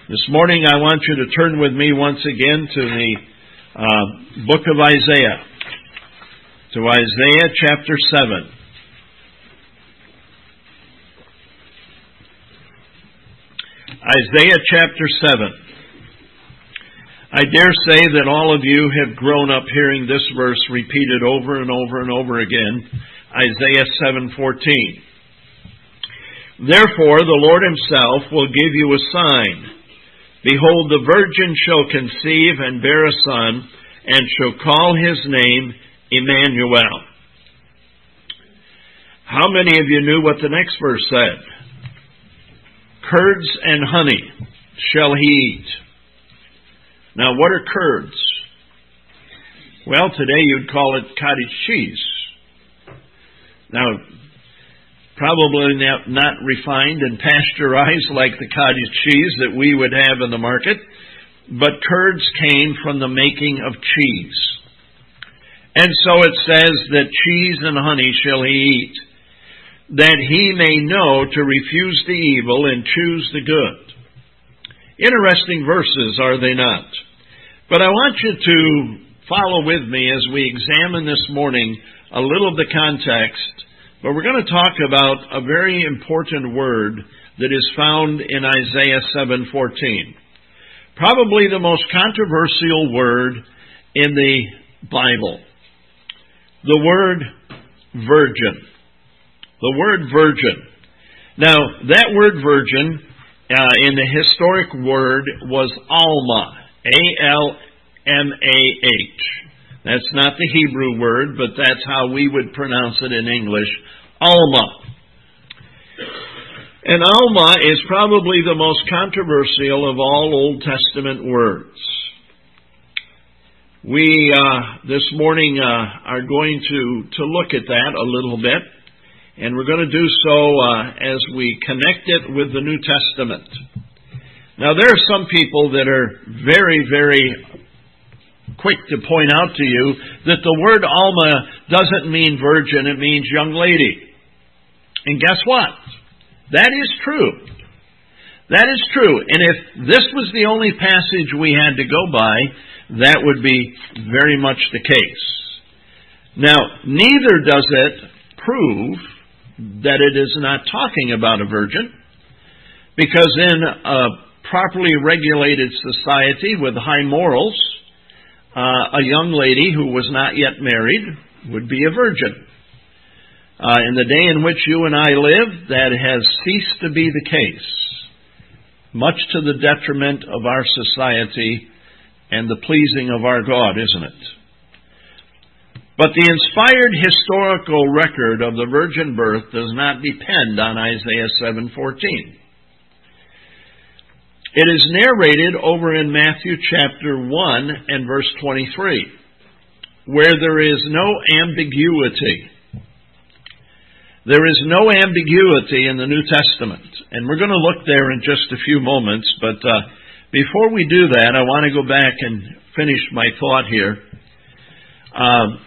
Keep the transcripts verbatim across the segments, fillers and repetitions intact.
This morning I want you to turn with me once again to the uh, book of Isaiah, to Isaiah chapter seven. Isaiah chapter seven. I dare say that all of you have grown up hearing this verse repeated over and over and over again, Isaiah seven fourteen. Therefore the Lord himself will give you a sign. Behold, the virgin shall conceive and bear a son, and shall call his name Emmanuel. How many of you knew what the next verse said? Curds and honey shall he eat. Now, what are curds? Well, today you'd call it cottage cheese. Now, probably not refined and pasteurized like the cottage cheese that we would have in the market, but curds came from the making of cheese. And so it says that cheese and honey shall he eat, that he may know to refuse the evil and choose the good. Interesting verses, are they not? But I want you to follow with me as we examine this morning a little of the context. But we're going to talk about a very important word that is found in Isaiah seven fourteen. Probably the most controversial word in the Bible. The word virgin. The word virgin. Now, that word virgin uh, in the historic word was Alma. A L M A H. That's not the Hebrew word, but that's how we would pronounce it in English. Alma. And Alma is probably the most controversial of all Old Testament words. We, uh, this morning, uh, are going to, to look at that a little bit. And we're going to do so uh, as we connect it with the New Testament. Now, there are some people that are very, very quick to point out to you that the word Alma doesn't mean virgin, it means young lady. And guess what? That is true. That is true. And if this was the only passage we had to go by, that would be very much the case. Now, neither does it prove that it is not talking about a virgin, because in a properly regulated society with high morals, uh, a young lady who was not yet married would be a virgin. Uh, in the day in which you and I live, that has ceased to be the case, much to the detriment of our society and the pleasing of our God, isn't it? But the inspired historical record of the virgin birth does not depend on Isaiah seven fourteen. It is narrated over in Matthew chapter one and verse twenty-three, where there is no ambiguity. There is no ambiguity in the New Testament. And we're going to look there in just a few moments. But uh, before we do that, I want to go back and finish my thought here. Um,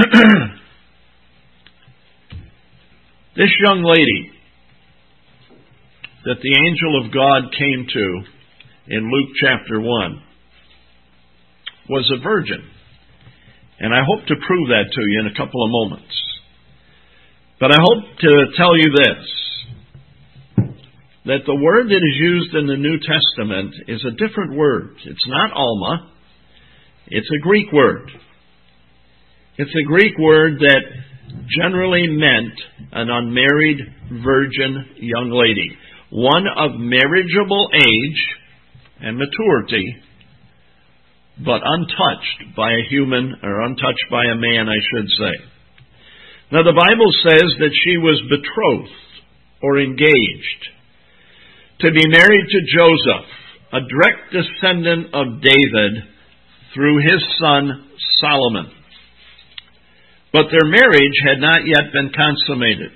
this young lady that the angel of God came to in Luke chapter one was a virgin. And I hope to prove that to you in a couple of moments. But I hope to tell you this, that the word that is used in the New Testament is a different word. It's not Alma. It's a Greek word. It's a Greek word that generally meant an unmarried virgin young lady, one of marriageable age and maturity, but untouched by a human, or untouched by a man, I should say. Now, the Bible says that she was betrothed or engaged to be married to Joseph, a direct descendant of David through his son Solomon. But their marriage had not yet been consummated.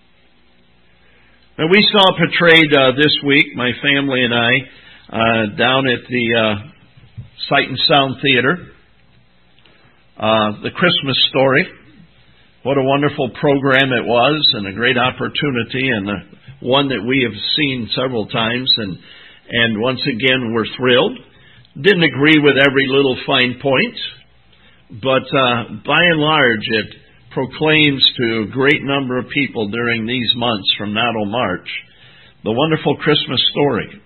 Now, we saw portrayed uh, this week, my family and I, uh, down at the uh, Sight and Sound Theater, uh, the Christmas Story. What a wonderful program it was, and a great opportunity, and one that we have seen several times. And And once again, we're thrilled. Didn't agree with every little fine point, but uh, by and large, it proclaims to a great number of people during these months from now till March the wonderful Christmas story.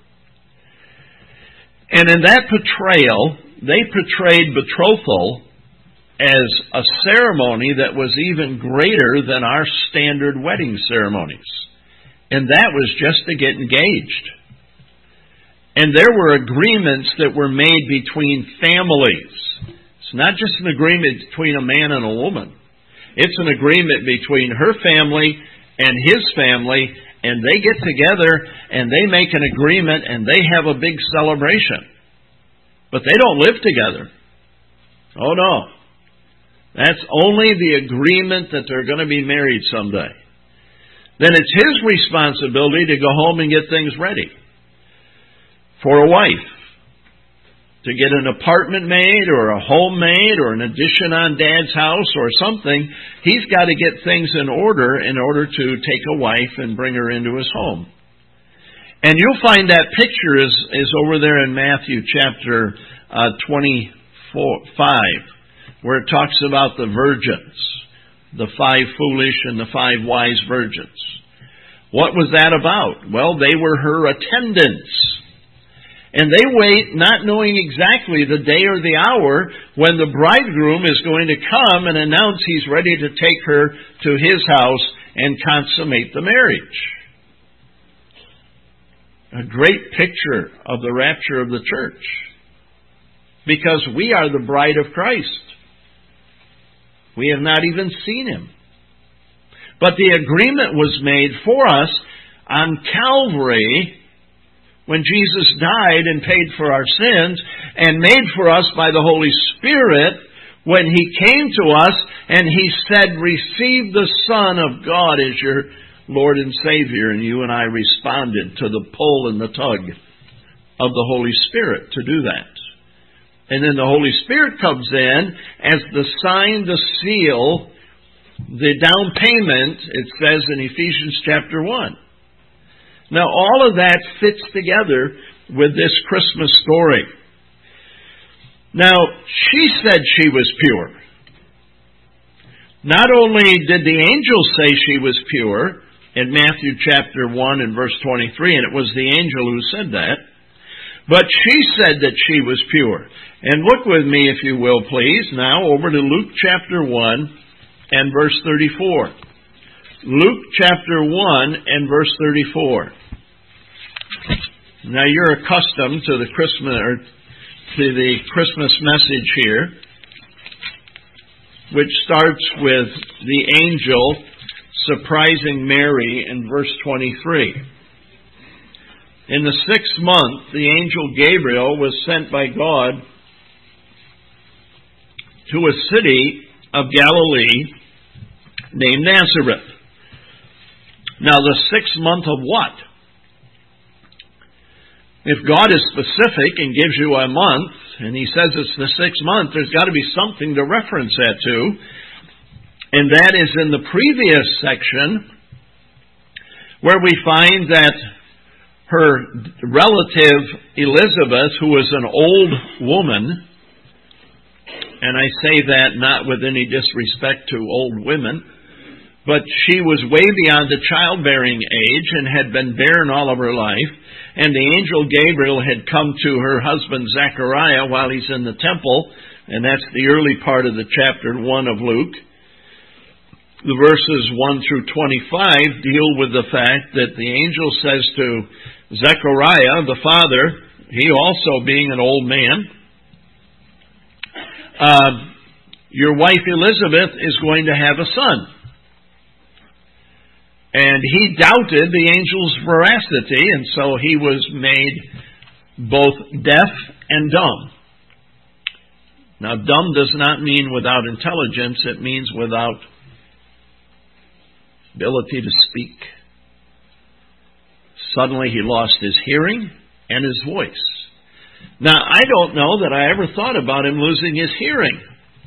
And in that portrayal, they portrayed betrothal as a ceremony that was even greater than our standard wedding ceremonies. And that was just to get engaged. And there were agreements that were made between families. It's not just an agreement between a man and a woman. It's an agreement between her family and his family, and they get together and they make an agreement and they have a big celebration. But they don't live together. Oh no. That's only the agreement that they're going to be married someday. Then it's his responsibility to go home and get things ready. For a wife, to get an apartment made or a home made or an addition on Dad's house or something, he's got to get things in order in order to take a wife and bring her into his home. And you'll find that picture is, is over there in Matthew chapter uh, twenty-five, where it talks about the virgins, the five foolish and the five wise virgins. What was that about? Well, they were her attendants. And they wait, not knowing exactly the day or the hour when the bridegroom is going to come and announce he's ready to take her to his house and consummate the marriage. A great picture of the rapture of the church. Because we are the bride of Christ. We have not even seen Him. But the agreement was made for us on Calvary when Jesus died and paid for our sins, and made for us by the Holy Spirit when He came to us and He said, receive the Son of God as your Lord and Savior. And you and I responded to the pull and the tug of the Holy Spirit to do that. And then the Holy Spirit comes in as the sign, the seal, the down payment, it says in Ephesians chapter one. Now, all of that fits together with this Christmas story. Now, she said she was pure. Not only did the angel say she was pure in Matthew chapter one and verse twenty-three, and it was the angel who said that, but she said that she was pure. And look with me, if you will, please, now over to Luke chapter one and verse thirty-four. Luke chapter one and verse thirty-four. Now you're accustomed to the Christmas or to the Christmas message here, which starts with the angel surprising Mary in verse twenty-three. In the sixth month, the angel Gabriel was sent by God to a city of Galilee named Nazareth. Now, the sixth month of what? If God is specific and gives you a month, and He says it's the sixth month, there's got to be something to reference that to. And that is in the previous section, where we find that her relative Elizabeth, who was an old woman, and I say that not with any disrespect to old women, but she was way beyond the childbearing age and had been barren all of her life. And the angel Gabriel had come to her husband Zechariah while he's in the temple. And that's the early part of the chapter one of Luke. The verses one through twenty-five deal with the fact that the angel says to Zechariah, the father, he also being an old man, uh, your wife Elizabeth is going to have a son. And he doubted the angel's veracity, and so he was made both deaf and dumb. Now, dumb does not mean without intelligence. It means without ability to speak. Suddenly he lost his hearing and his voice. Now, I don't know that I ever thought about him losing his hearing.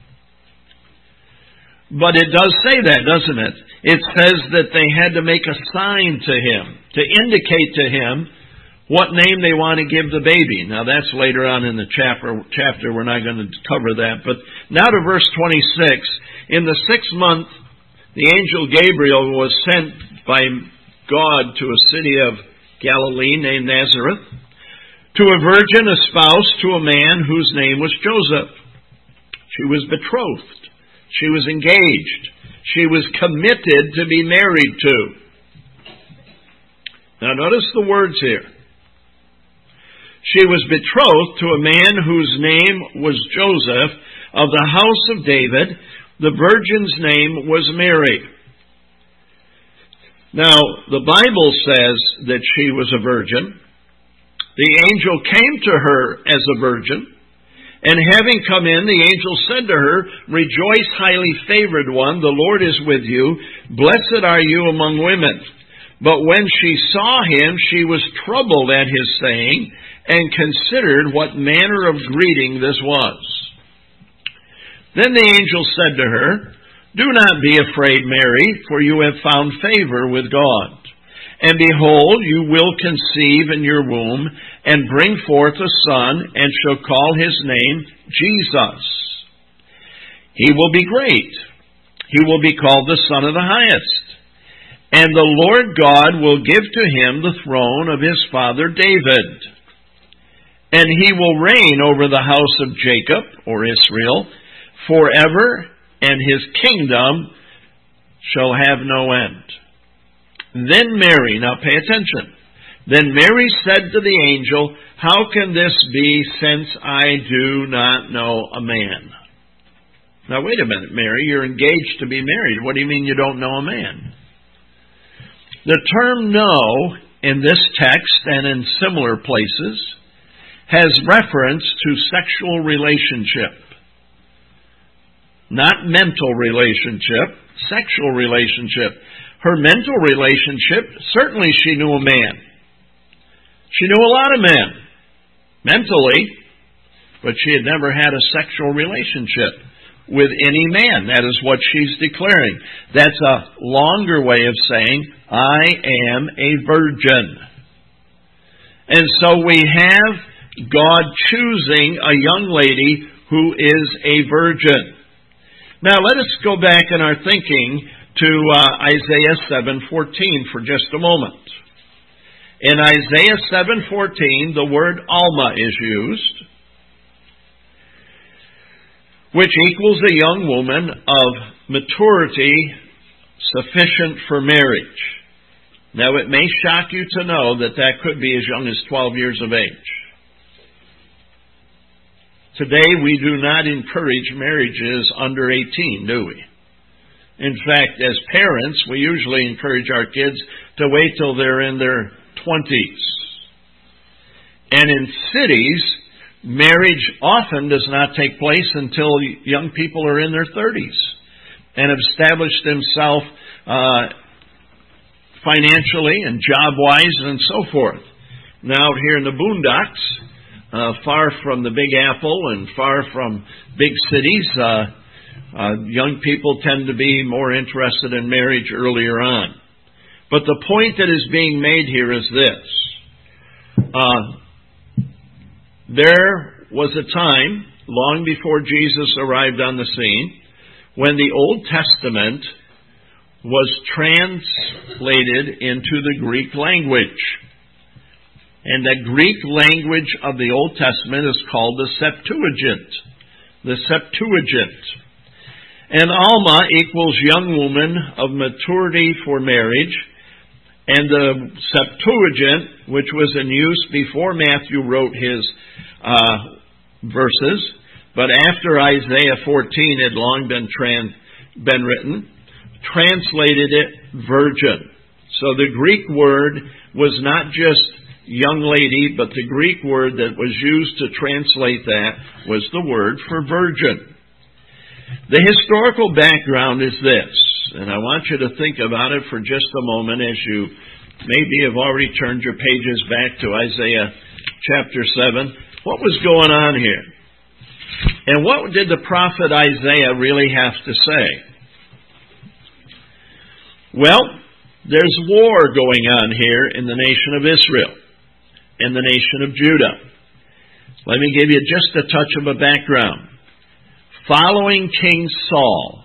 But it does say that, doesn't it? It says that they had to make a sign to him, to indicate to him what name they want to give the baby. Now that's later on in the chapter. Chapter we're not going to cover that. But now to verse twenty-six. In the sixth month, the angel Gabriel was sent by God to a city of Galilee named Nazareth, to a virgin espoused to a man whose name was Joseph. She was betrothed. She was engaged. She was committed to be married to. Now notice the words here. She was betrothed to a man whose name was Joseph, of the house of David. The virgin's name was Mary. Now, the Bible says that she was a virgin. The angel came to her as a virgin, and having come in, the angel said to her, "Rejoice, highly favored one, the Lord is with you. Blessed are you among women." But when she saw him, she was troubled at his saying, and considered what manner of greeting this was. Then the angel said to her, "Do not be afraid, Mary, for you have found favor with God. And behold, you will conceive in your womb, and bring forth a son, and shall call his name Jesus. He will be great. He will be called the Son of the Highest. And the Lord God will give to him the throne of his father David. And he will reign over the house of Jacob, or Israel, forever, and his kingdom shall have no end." Then Mary, now pay attention, then Mary said to the angel, "How can this be, since I do not know a man?" Now wait a minute, Mary, you're engaged to be married. What do you mean you don't know a man? The term "know" in this text and in similar places has reference to sexual relationship. Not mental relationship, sexual relationship. Her mental relationship, certainly she knew a man. She knew a lot of men, mentally, but she had never had a sexual relationship with any man. That is what she's declaring. That's a longer way of saying, I am a virgin. And so we have God choosing a young lady who is a virgin. Now let us go back in our thinking to uh, Isaiah seven fourteen for just a moment. In Isaiah seven fourteen, the word Alma is used, which equals a young woman of maturity sufficient for marriage. Now it may shock you to know that that could be as young as twelve years of age. Today we do not encourage marriages under eighteen, do we? In fact, as parents, we usually encourage our kids to wait till they're in their twenties. And in cities, marriage often does not take place until young people are in their thirties and have established themselves uh, financially and job-wise and so forth. Now, out here in the boondocks, uh, far from the Big Apple and far from big cities, uh, uh, young people tend to be more interested in marriage earlier on. But the point that is being made here is this. Uh, there was a time, long before Jesus arrived on the scene, when the Old Testament was translated into the Greek language. And the Greek language of the Old Testament is called the Septuagint. The Septuagint. And Alma equals young woman of maturity for marriage. And the Septuagint, which was in use before Matthew wrote his uh, verses, but after Isaiah fourteen had long been tran- been written, translated it virgin. So the Greek word was not just young lady, but the Greek word that was used to translate that was the word for virgin. The historical background is this, and I want you to think about it for just a moment as you maybe have already turned your pages back to Isaiah chapter seven. What was going on here? And what did the prophet Isaiah really have to say? Well, there's war going on here in the nation of Israel. and the nation of Judah. Let me give you just a touch of a background. Following King Saul,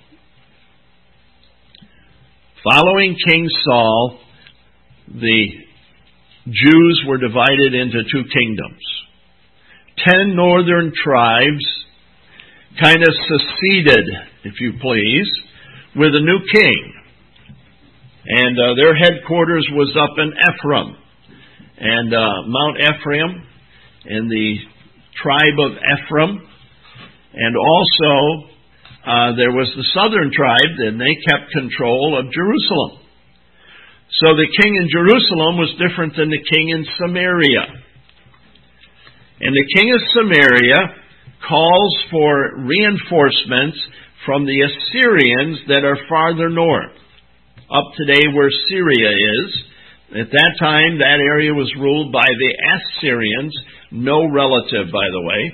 following King Saul, the Jews were divided into two kingdoms. Ten northern tribes kind of seceded, if you please, with a new king. And uh, their headquarters was up in Ephraim. And uh, Mount Ephraim and the tribe of Ephraim. And also, uh, there was the southern tribe, and they kept control of Jerusalem. So the king in Jerusalem was different than the king in Samaria. And the king of Samaria calls for reinforcements from the Assyrians that are farther north, up today where Syria is. At that time, that area was ruled by the Assyrians, no relative, by the way.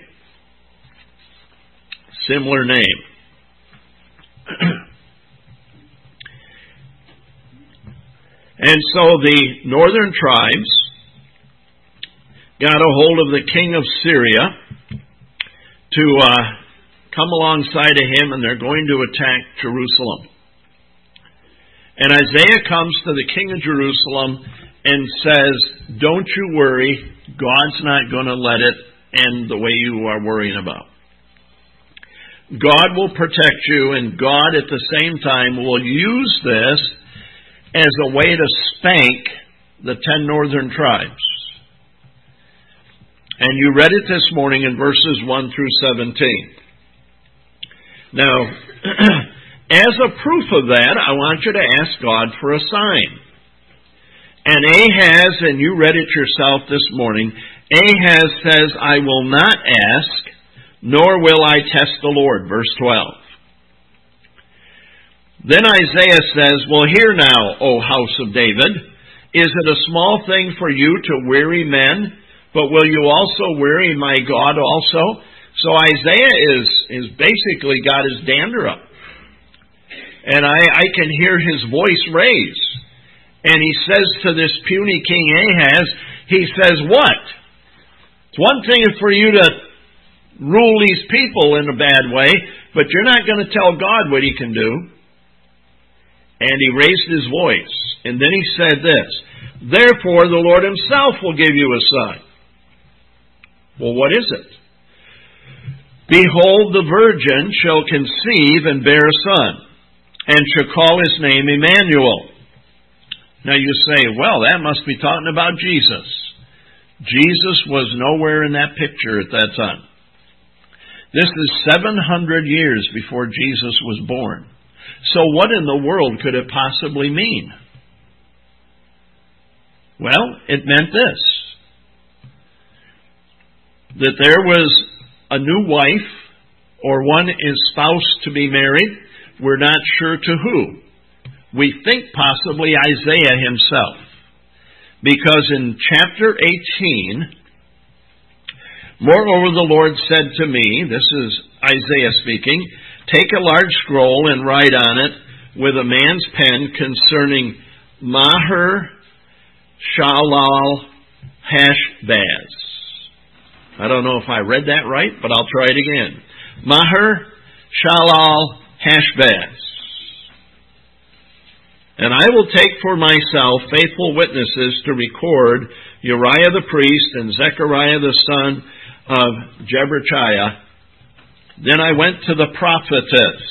Similar name. And so the northern tribes got a hold of the king of Syria to uh, come alongside of him, and they're going to attack Jerusalem. And Isaiah comes to the king of Jerusalem and says, don't you worry, God's not going to let it end the way you are worrying about. God will protect you, and God at the same time will use this as a way to spank the ten northern tribes. And you read it this morning in verses one through seventeen. Now, as a proof of that, I want you to ask God for a sign. And Ahaz, and you read it yourself this morning, Ahaz says, I will not ask, nor will I test the Lord. Verse twelve. Then Isaiah says, well, hear now, O house of David, is it a small thing for you to weary men, but will you also weary my God also? So Isaiah is, is basically got his dander up. And I, I can hear his voice raise. And he says to this puny king Ahaz, he says, what? It's one thing for you to rule these people in a bad way, but you're not going to tell God what he can do. And he raised his voice. And then he said this, therefore the Lord himself will give you a sign. Well, what is it? Behold, the virgin shall conceive and bear a son, and shall call his name Emmanuel. Now you say, well, that must be talking about Jesus. Jesus was nowhere in that picture at that time. This is seven hundred years before Jesus was born. So what in the world could it possibly mean? Well, it meant this. That there was a new wife, or one is spouse to be married. We're not sure to who. We think possibly Isaiah himself. Because in chapter eighteen, moreover the Lord said to me, this is Isaiah speaking, take a large scroll and write on it with a man's pen concerning Maher Shalal Hashbaz. I don't know if I read that right, but I'll try it again. Maher Shalal Hashbaz. And I will take for myself faithful witnesses to record Uriah the priest and Zechariah the son of Jeberechiah. Then I went to the prophetess.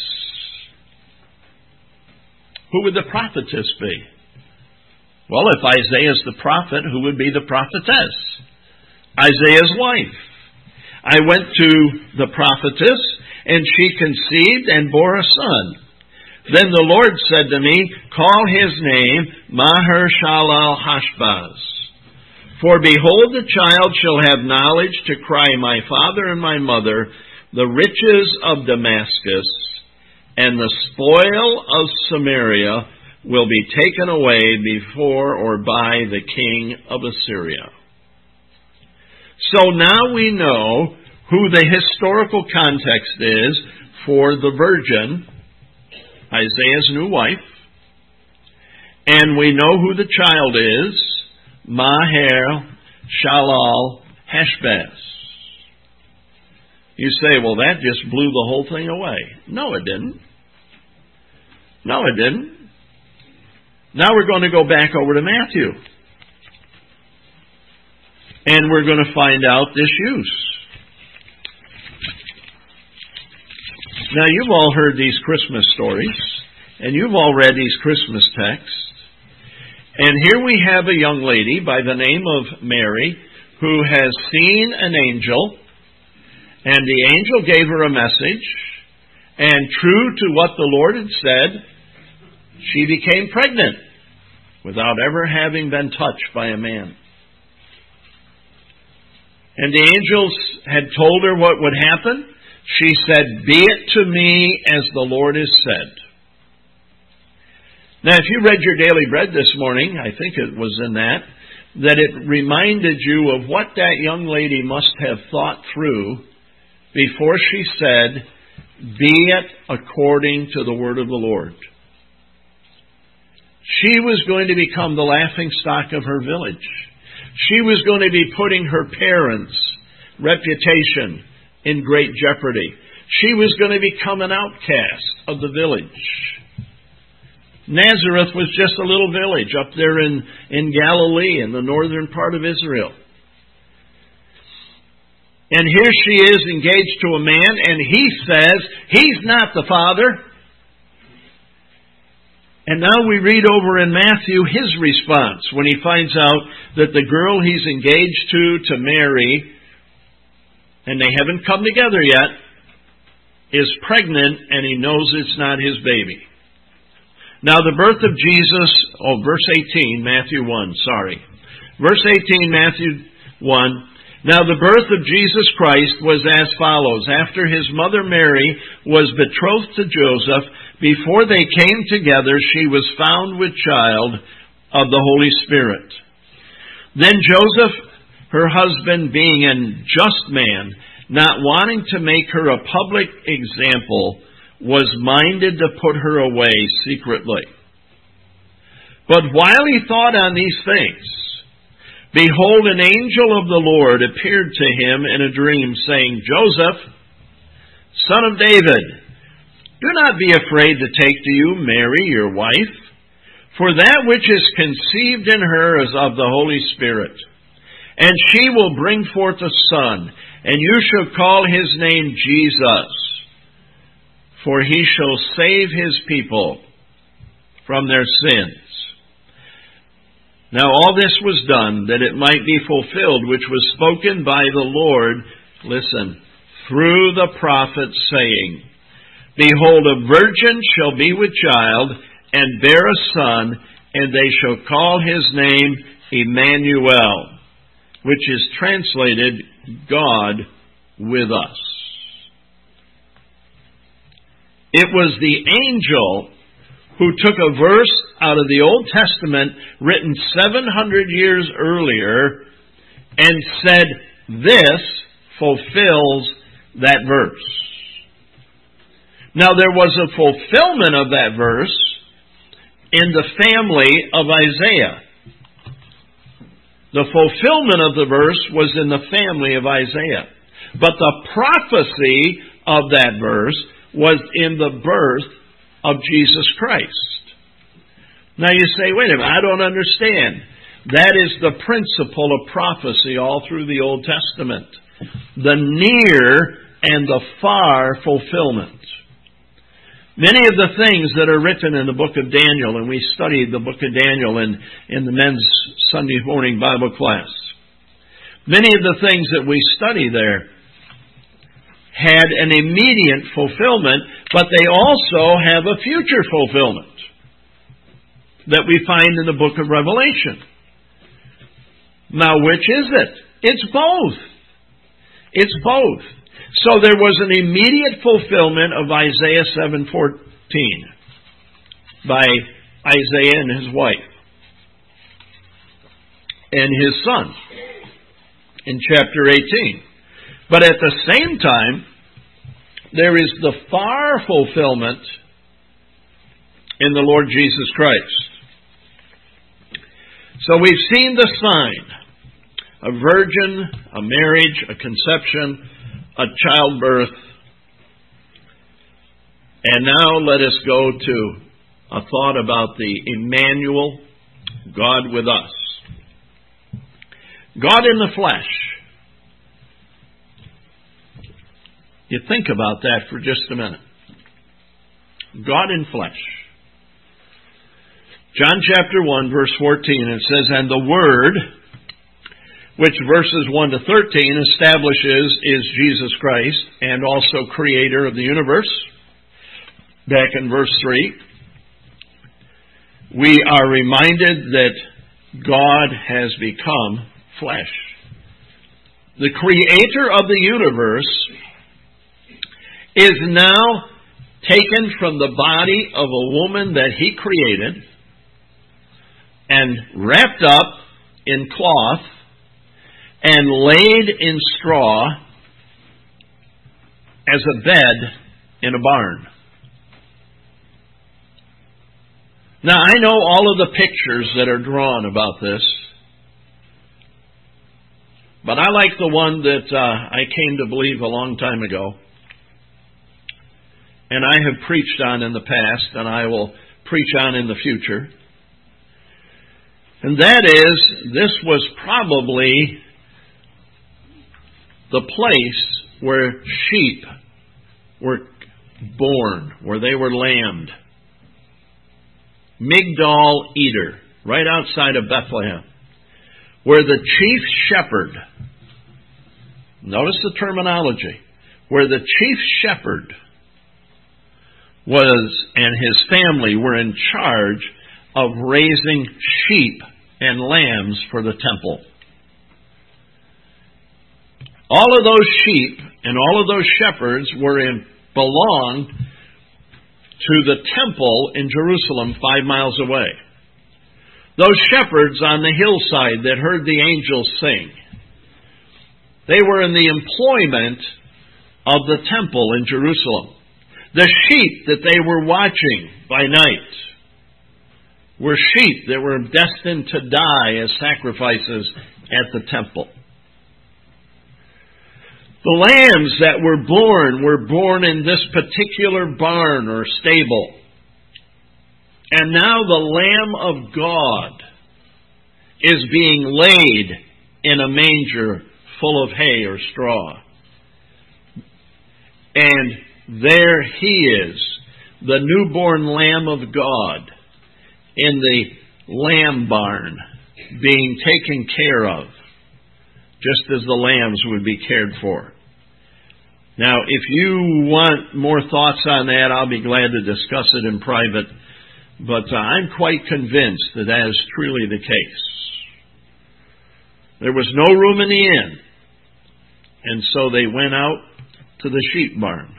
Who would the prophetess be? Well, if Isaiah is the prophet, who would be the prophetess? Isaiah's wife. I went to the prophetess, and she conceived and bore a son. Then the Lord said to me, call his name Maher Shalal Hashbaz. For behold, the child shall have knowledge to cry, my father and my mother, the riches of Damascus and the spoil of Samaria will be taken away before or by the king of Assyria. So now we know who the historical context is for the virgin, Isaiah's new wife, and we know who the child is, Maher Shalal Hashbaz. You say, well, that just blew the whole thing away. No, it didn't. No, it didn't. Now we're going to go back over to Matthew. And we're going to find out this use. Now, you've all heard these Christmas stories, and you've all read these Christmas texts. And here we have a young lady by the name of Mary who has seen an angel, and the angel gave her a message, and true to what the Lord had said, she became pregnant without ever having been touched by a man. And the angels had told her what would happen. She said, "Be it to me as the Lord has said." Now, if you read your daily bread this morning, I think it was in that, that it reminded you of what that young lady must have thought through before she said, "Be it according to the word of the Lord." She was going to become the laughingstock of her village. She was going to be putting her parents' reputation in great jeopardy. She was going to become an outcast of the village. Nazareth was just a little village up there in, in Galilee, in the northern part of Israel. And here she is engaged to a man, and he says he's not the father. And now we read over in Matthew his response when he finds out that the girl he's engaged to, to marry, and they haven't come together yet, is pregnant, and he knows it's not his baby. Now the birth of Jesus, oh, verse eighteen, Matthew one, sorry. Verse eighteen, Matthew one. Now the birth of Jesus Christ was as follows. After his mother Mary was betrothed to Joseph, before they came together, she was found with child of the Holy Spirit. Then Joseph, her husband, being a just man, not wanting to make her a public example, was minded to put her away secretly. But while he thought on these things, behold, an angel of the Lord appeared to him in a dream, saying, Joseph, son of David, do not be afraid to take to you Mary, your wife, for that which is conceived in her is of the Holy Spirit. And she will bring forth a son, and you shall call his name Jesus, for he shall save his people from their sins. Now all this was done that it might be fulfilled, which was spoken by the Lord, listen, through the prophet, saying, Behold, a virgin shall be with child, and bear a son, and they shall call his name Emmanuel, which is translated, God with us. It was the angel who took a verse out of the Old Testament written seven hundred years earlier and said, this fulfills that verse. Now there was a fulfillment of that verse in the family of Isaiah. The fulfillment of the verse was in the family of Isaiah. But the prophecy of that verse was in the birth of Jesus Christ. Now you say, wait a minute, I don't understand. That is the principle of prophecy all through the Old Testament. The near and the far fulfillment. Many of the things that are written in the book of Daniel, and we studied the book of Daniel in, in the men's Sunday morning Bible class. Many of the things that we study there had an immediate fulfillment, but they also have a future fulfillment that we find in the book of Revelation. Now, which is it? It's both. It's both. So there was an immediate fulfillment of Isaiah seven fourteen by Isaiah and his wife and his son in chapter eighteen. But at the same time, there is the far fulfillment in the Lord Jesus Christ. So we've seen the sign A virgin, a marriage, a conception, a childbirth. And now let us go to a thought about the Emmanuel, God with us. God in the flesh. You think about that for just a minute. God in flesh. John chapter one, verse fourteen, it says, and the Word, which verses one to thirteen establishes is Jesus Christ and also creator of the universe. Back in verse three, we are reminded that God has become flesh. The creator of the universe is now taken from the body of a woman that he created and wrapped up in cloth and laid in straw as a bed in a barn. Now, I know all of the pictures that are drawn about this, but I like the one that uh, I came to believe a long time ago, and I have preached on in the past, and I will preach on in the future. And that is, this was probably the place where sheep were born, where they were lambed. Migdal Eder, right outside of Bethlehem, where the chief shepherd, notice the terminology, where the chief shepherd was and his family were in charge of raising sheep and lambs for the temple. All of those sheep and all of those shepherds were in, belonged to the temple in Jerusalem, five miles away. Those shepherds on the hillside that heard the angels sing, they were in the employment of the temple in Jerusalem. The sheep that they were watching by night were sheep that were destined to die as sacrifices at the temple. The lambs that were born were born in this particular barn or stable. And now the Lamb of God is being laid in a manger full of hay or straw. And there he is, the newborn Lamb of God, in the lamb barn, being taken care of, just as the lambs would be cared for. Now, if you want more thoughts on that, I'll be glad to discuss it in private, but uh, I'm quite convinced that that is truly the case. There was no room in the inn, and so they went out to the sheep barn.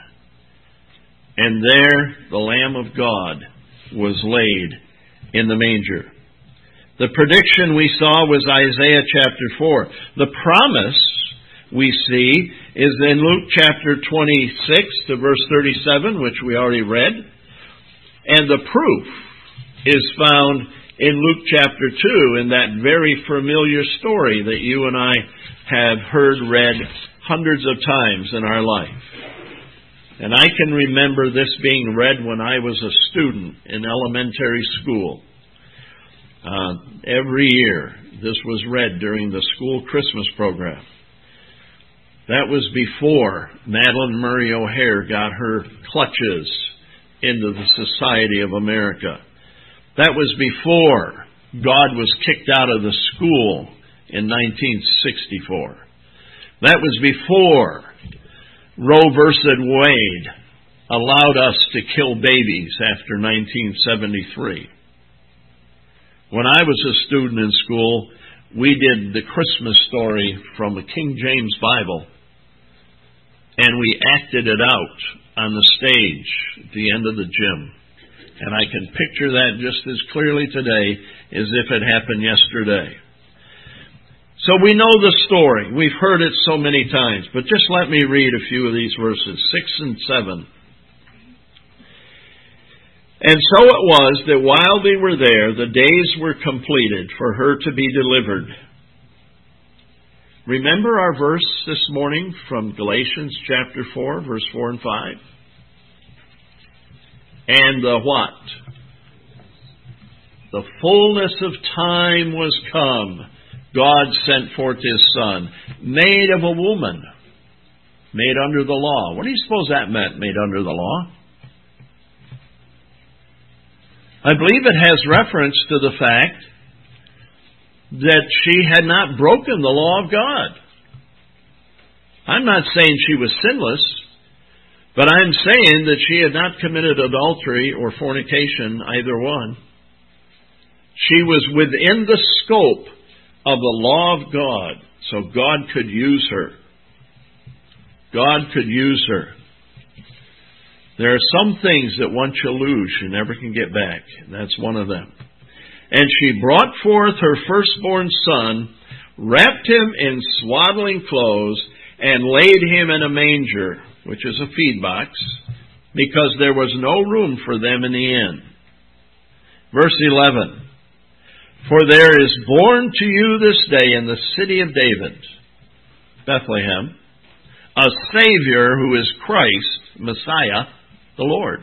And there the Lamb of God was laid in the manger. The prediction we saw was Isaiah chapter four. The promise we see is in Luke chapter twenty-six to verse thirty-seven, which we already read. And the proof is found in Luke chapter two, in that very familiar story that you and I have heard read hundreds of times in our life. And I can remember this being read when I was a student in elementary school. Uh, every year, this was read during the school Christmas program. That was before Madalyn Murray O'Hair got her clutches into the Society of America. That was before God was kicked out of the school in nineteen sixty-four. That was before Roe versus Wade allowed us to kill babies after nineteen seventy-three. When I was a student in school, we did the Christmas story from the King James Bible, and we acted it out on the stage at the end of the gym. And I can picture that just as clearly today as if it happened yesterday. So we know the story. We've heard it so many times. But just let me read a few of these verses, six and seven. And so it was that while they were there, the days were completed for her to be delivered. Remember our verse this morning from Galatians chapter four, verse four and five? And the what? The fullness of time was come. God sent forth His Son, made of a woman, made under the law. What do you suppose that meant, made under the law? I believe it has reference to the fact that she had not broken the law of God. I'm not saying she was sinless, but I'm saying that she had not committed adultery or fornication, either one. She was within the scope of the law of God, so God could use her. God could use her. There are some things that once you lose, you never can get back, and that's one of them. And she brought forth her firstborn son, wrapped him in swaddling clothes, and laid him in a manger, which is a feed box, because there was no room for them in the inn. Verse eleven, for there is born to you this day in the city of David, Bethlehem, a Savior who is Christ, Messiah, the Lord.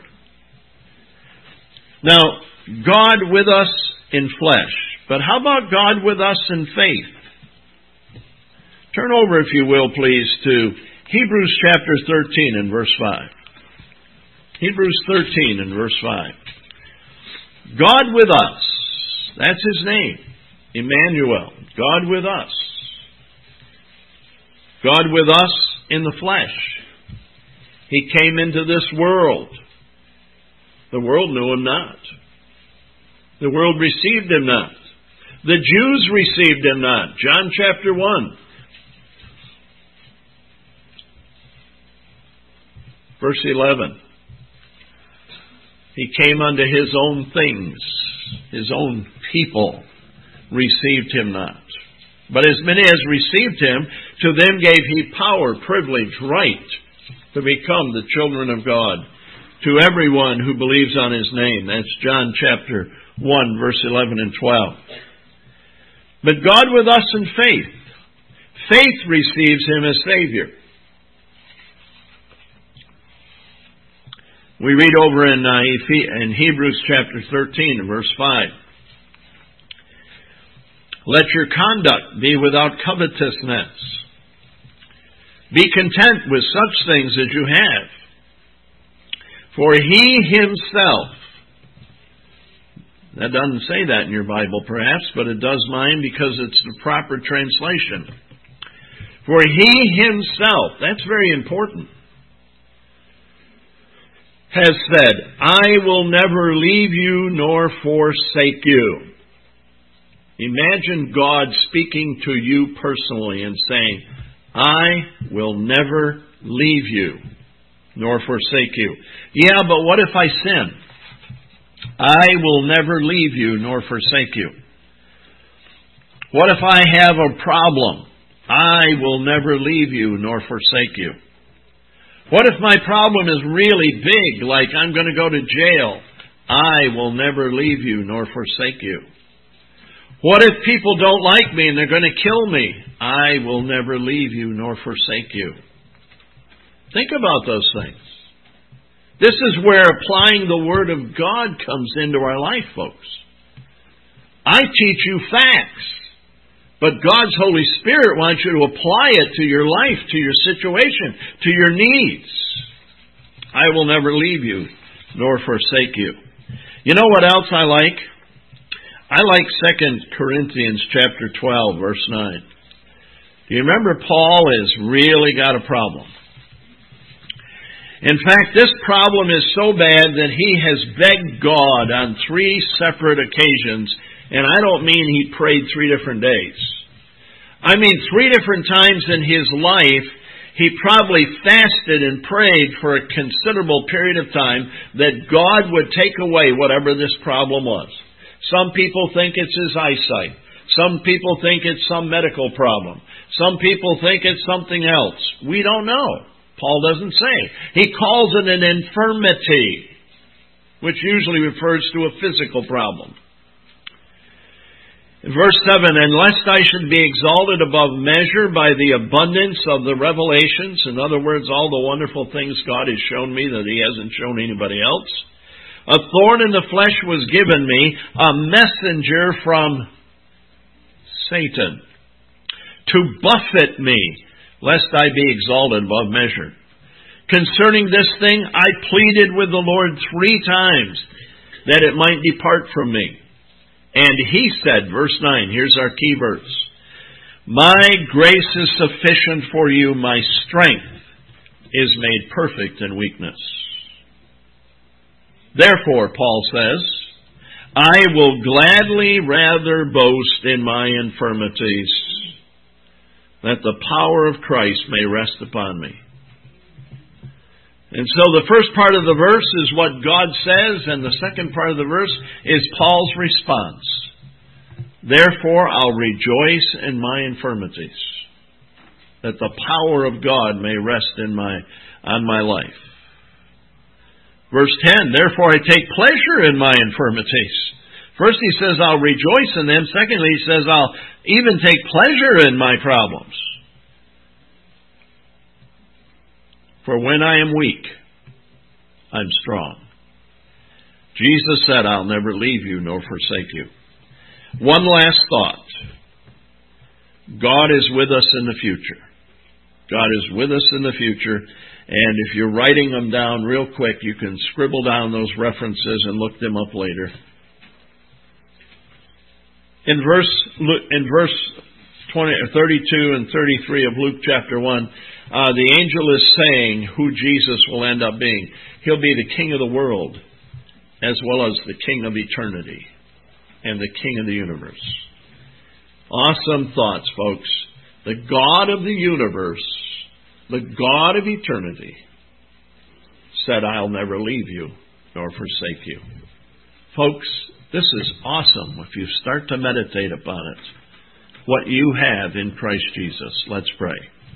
Now, God with us in flesh, but how about God with us in faith? Turn over, if you will, please, to Hebrews chapter thirteen and verse five. Hebrews thirteen and verse five. God with us. That's His name. Emmanuel. God with us. God with us in the flesh. He came into this world. The world knew Him not. The world received Him not. The Jews received Him not. John chapter one. Verse eleven. He came unto His own things. His own people received Him not. But as many as received Him, to them gave He power, privilege, right to become the children of God. To everyone who believes on His name. That's John chapter one, verse eleven and twelve. But God with us in faith. Faith receives Him as Savior. We read over in, uh, in Hebrews chapter thirteen and verse five. Let your conduct be without covetousness. Be content with such things as you have. For He Himself, that doesn't say that in your Bible perhaps, but it does mine because it's the proper translation. For He Himself, that's very important, has said, I will never leave you nor forsake you. Imagine God speaking to you personally and saying, I will never leave you nor forsake you. Yeah, but what if I sin? I will never leave you nor forsake you. What if I have a problem? I will never leave you nor forsake you. What if my problem is really big, like I'm going to go to jail? I will never leave you nor forsake you. What if people don't like me and they're going to kill me? I will never leave you nor forsake you. Think about those things. This is where applying the Word of God comes into our life, folks. I teach you facts, but God's Holy Spirit wants you to apply it to your life, to your situation, to your needs. I will never leave you nor forsake you. You know what else I like? I like Second Corinthians chapter twelve, verse nine. Do you remember Paul has really got a problem? In fact, this problem is so bad that he has begged God on three separate occasions, and I don't mean he prayed three different days. I mean three different times in his life, he probably fasted and prayed for a considerable period of time that God would take away whatever this problem was. Some people think it's his eyesight. Some people think it's some medical problem. Some people think it's something else. We don't know. Paul doesn't say. He calls it an infirmity, which usually refers to a physical problem. Verse seven, and lest I should be exalted above measure by the abundance of the revelations, in other words, all the wonderful things God has shown me that He hasn't shown anybody else, a thorn in the flesh was given me, a messenger from Satan, to buffet me, lest I be exalted above measure. Concerning this thing, I pleaded with the Lord three times that it might depart from me. And He said, verse nine, here's our key verse, my grace is sufficient for you, my strength is made perfect in weakness. Therefore, Paul says, I will gladly rather boast in my infirmities, that the power of Christ may rest upon me. And so the first part of the verse is what God says, and the second part of the verse is Paul's response. Therefore, I'll rejoice in my infirmities, that the power of God may rest in my on my life. Verse ten, therefore I take pleasure in my infirmities. First he says, I'll rejoice in them. Secondly, he says, I'll even take pleasure in my problems. For when I am weak, I'm strong. Jesus said, I'll never leave you nor forsake you. One last thought. God is with us in the future. God is with us in the future. And if you're writing them down real quick, you can scribble down those references and look them up later. In verse in verse twenty, thirty-two and thirty-three of Luke chapter one, uh, the angel is saying who Jesus will end up being. He'll be the King of the world, as well as the King of eternity and the King of the universe. Awesome thoughts, folks. The God of the universe, the God of eternity, said, I'll never leave you nor forsake you. Folks, this is awesome if you start to meditate upon it. What you have in Christ Jesus. Let's pray.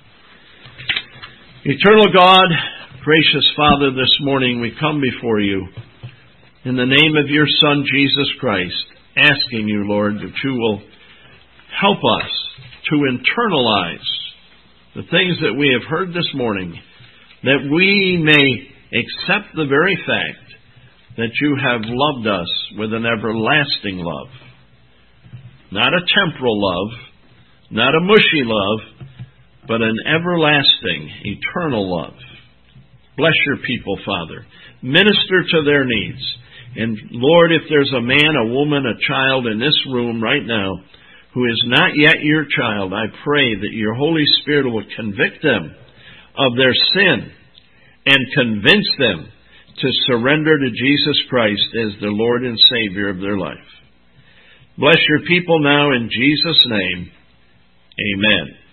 Eternal God, gracious Father, this morning we come before you in the name of your Son, Jesus Christ, asking you, Lord, that you will help us to internalize the things that we have heard this morning, that we may accept the very fact that you have loved us with an everlasting love. Not a temporal love, not a mushy love, but an everlasting, eternal love. Bless your people, Father. Minister to their needs. And Lord, if there's a man, a woman, a child in this room right now who is not yet your child, I pray that your Holy Spirit will convict them of their sin and convince them to surrender to Jesus Christ as the Lord and Savior of their life. Bless your people now in Jesus' name. Amen.